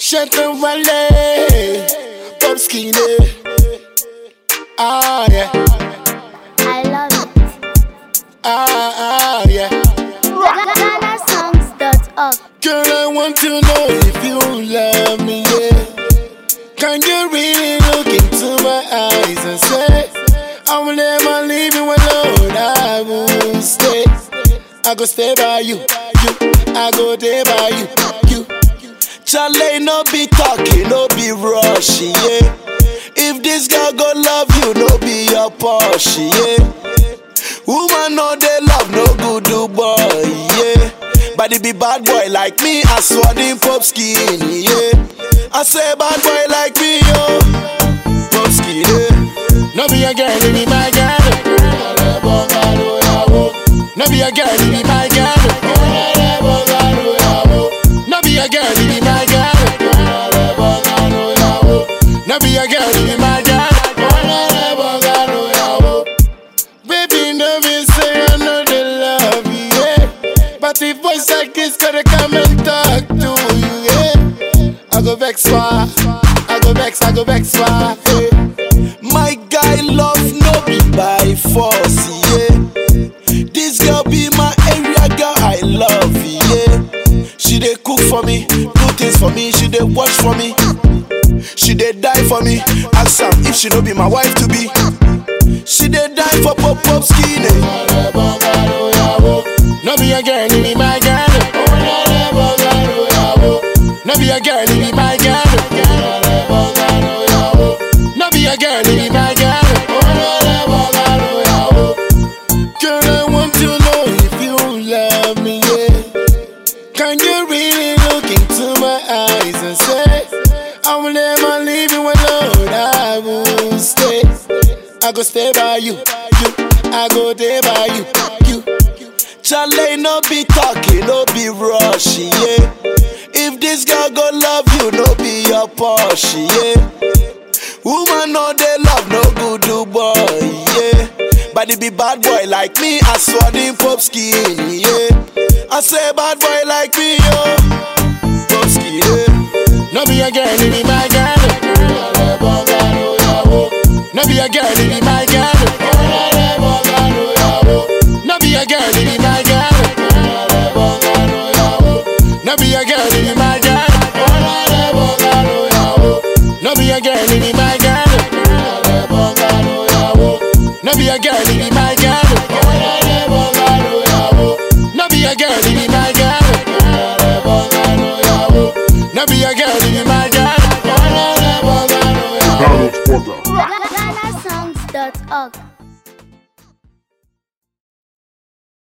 Shelton Valley, Pop Skinny. Ah, yeah. I love it. Yeah. GhanaSongs.org. Girl, I want to know if you love me, yeah. Can you really look into my eyes and say, I will never leave you alone, I will stay. I go stay by you, I go there by you. Charlie, no be talking, no be rushing, yeah. If this girl go love you, no be your Porsche, yeah. Woman no they love, no good do boy, yeah. But it be bad boy like me, I saw them Pop Skinny, yeah. I say bad boy like me, yo. Pop Skinny. No be a girl, it be my girl. No be a girl, it be my girl. No be a girl, it be my girl. No be a girl, it be my girl. Baby, no be say I know they love you, yeah. But if boys like this gotta come and talk to you, yeah. I go vex why, yeah. My guy love no be by force, yeah. This girl be my area girl, I love, yeah. She dey cook for me, do things for me, she dey watch for me, she dey die for me. Ask her if she no be my wife to be. She dey die for Pop Skinny. No be a girl, it be my girl. No be a girl, it be my girl. No be a girl, it be my girl. Girl, I want to know if you love me, yeah. Can you really look into my eyes and say, I will never leave you alone, I will stay. I go stay by you, I go there by you. Charlie, no be talking, no be rushing, yeah. If this girl go love you, no be your Porsche, yeah. Woman no they love, no good do boy, yeah. But it be bad boy like me, I saw them Pop Skinny, yeah. I say bad boy like me, yo. Pop Skinny, yeah. No be a girl, it be my girl. No be a girl, it be my girl. No be a girl, it be my girl. No be a girl, it be my girl. No be a girl, it be my girl. No be a girl, it be my girl. No be a girl, it be my girl. No be a girl, it be my girl. GhanaSongs.org.